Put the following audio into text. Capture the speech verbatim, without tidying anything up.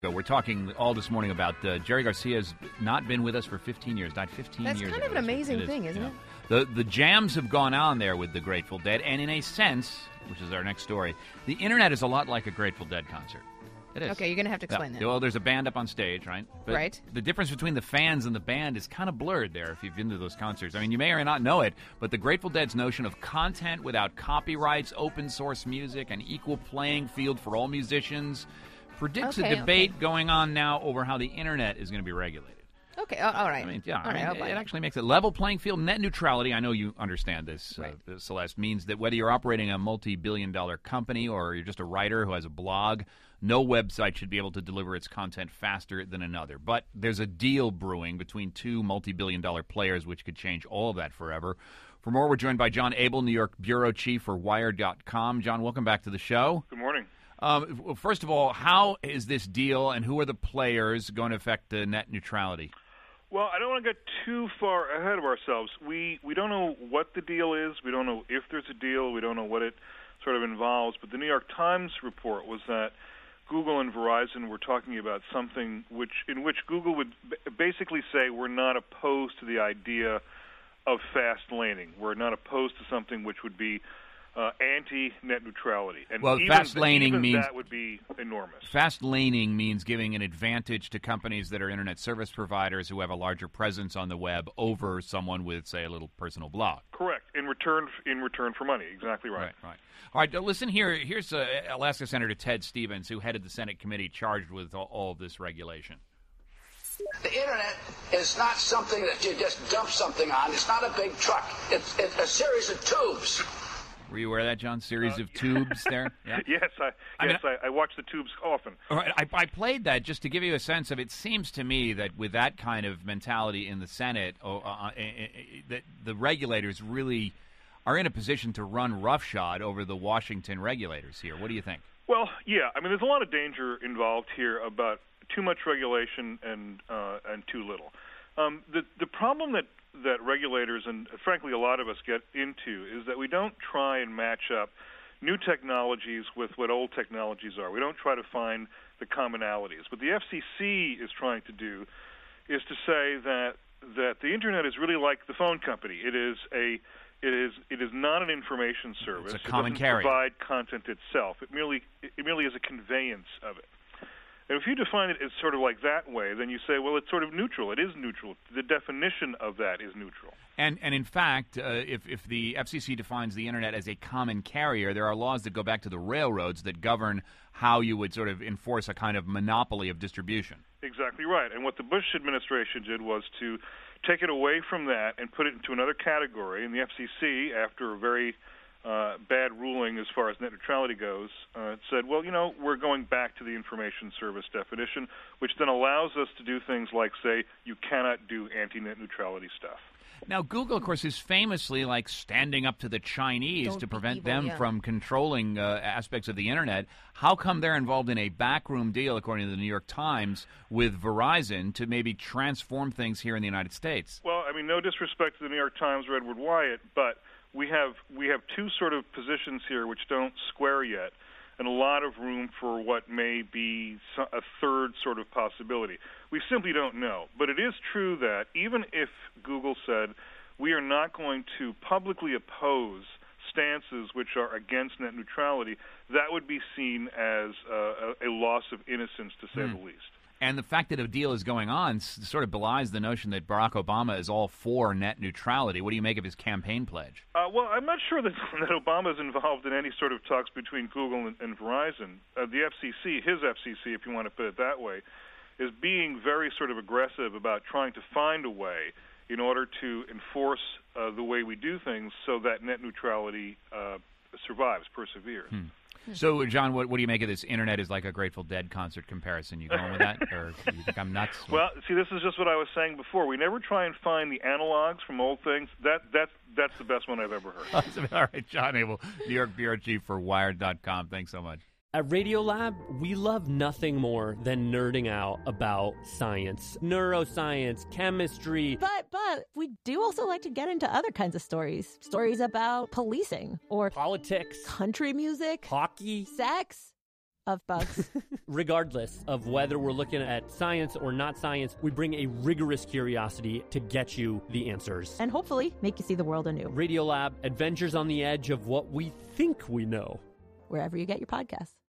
We're talking all this morning about uh, Jerry Garcia's not been with us for fifteen years, died fifteen That's years ago. That's kind of an amazing it is, thing, isn't yeah. it? The, the jams have gone on there with the Grateful Dead, and in a sense, which is our next story, the Internet is a lot like a Grateful Dead concert. It is. Okay, you're going to have to explain yeah. that. Well, there's a band up on stage, right? But right. The difference between the fans and the band is kind of blurred there if you've been to those concerts. I mean, you may or may not know it, but the Grateful Dead's notion of content without copyrights, open source music, an equal playing field for all musicians predicts okay, a debate okay. going on now over how the Internet is going to be regulated. Okay, uh, all right. I mean, yeah, all I mean, right, it, it actually makes it level playing field. Net neutrality, I know you understand this, right. uh, Celeste, means that whether you're operating a multi-billion dollar company or you're just a writer who has a blog, no website should be able to deliver its content faster than another. But there's a deal brewing between two multi-billion dollar players which could change all of that forever. For more, we're joined by John Abel, New York bureau chief for Wired dot com. John, welcome back to the show. Good morning. Um, first of all, how is this deal and who are the players going to affect uh, net neutrality? Well, I don't want to get too far ahead of ourselves. We we don't know what the deal is. We don't know if there's a deal. We don't know what it sort of involves. But the New York Times report was that Google and Verizon were talking about something which in which Google would basically say we're not opposed to the idea of fast laning. We're not opposed to something which would be Uh, anti-net neutrality. And well, even, fast laning even means that would be enormous. Fast laning means giving an advantage to companies that are internet service providers who have a larger presence on the web over someone with, say, a little personal blog. Correct. In return, in return for money. Exactly right. Right. Right. All right. Listen here. Here's uh, Alaska Senator Ted Stevens, who headed the Senate committee charged with all, all of this regulation. The Internet is not something that you just dump something on. It's not a big truck. It's, it's a series of tubes. Were you aware of that, John? Series uh, of tubes there? Yeah. yes, I, I yes, mean, I, I watch the tubes often. All right, I, I played that just to give you a sense of it. Seems to me that with that kind of mentality in the Senate, uh, uh, that the regulators really are in a position to run roughshod over the Washington regulators here. What do you think? Well, yeah. I mean, there's a lot of danger involved here about too much regulation and uh, and too little. Um, the the problem that that regulators and, frankly, a lot of us get into is that we don't try and match up new technologies with what old technologies are. We don't try to find the commonalities. What the F C C is trying to do is to say that that the Internet is really like the phone company. It is a it is it is not an information service. It's a common it doesn't carrier. provide content itself. It merely it merely is a conveyance of it. And if you define it as sort of like that way, then you say, well, it's sort of neutral. It is neutral. The definition of that is neutral. And and in fact, uh, if, if the F C C defines the Internet as a common carrier, there are laws that go back to the railroads that govern how you would sort of enforce a kind of monopoly of distribution. Exactly right. And what the Bush administration did was to take it away from that and put it into another category. And the F C C, after a very Uh, bad ruling as far as net neutrality goes, uh, said, well, you know, we're going back to the information service definition, which then allows us to do things like say you cannot do anti-net neutrality stuff. Now, Google, of course, is famously like standing up to the Chinese Don't to prevent evil, them yeah. from controlling uh, aspects of the Internet. How come they're involved in a backroom deal, according to the New York Times, with Verizon to maybe transform things here in the United States? Well, I mean, no disrespect to the New York Times or Edward Wyatt, but we have we have two sort of positions here which don't square yet, and a lot of room for what may be a third sort of possibility. We simply don't know. But it is true that even if Google said we are not going to publicly oppose stances which are against net neutrality, that would be seen as uh, a, a loss of innocence, to say mm. the least. And the fact that a deal is going on s- sort of belies the notion that Barack Obama is all for net neutrality. What do you make of his campaign pledge? Uh, well, I'm not sure that, that Obama is involved in any sort of talks between Google and, and Verizon. Uh, the F C C, his F C C, if you want to put it that way, is being very sort of aggressive about trying to find a way in order to enforce uh, the way we do things so that net neutrality uh, survives, perseveres. Hmm. So, John, what, what do you make of this Internet is like a Grateful Dead concert comparison? You going with that, or do you think I'm nuts? Well, see, this is just what I was saying before. We never try and find the analogs from old things. That that's that's the best one I've ever heard. All right, John Abel, New York bureau chief for Wired dot com. Thanks so much. At Radiolab, we love nothing more than nerding out about science, neuroscience, chemistry. But, but, we do also like to get into other kinds of stories. Stories about policing or politics, country music, hockey, sex, of bugs. Regardless of whether we're looking at science or not science, we bring a rigorous curiosity to get you the answers. And hopefully make you see the world anew. Radiolab, adventures on the edge of what we think we know. Wherever you get your podcasts.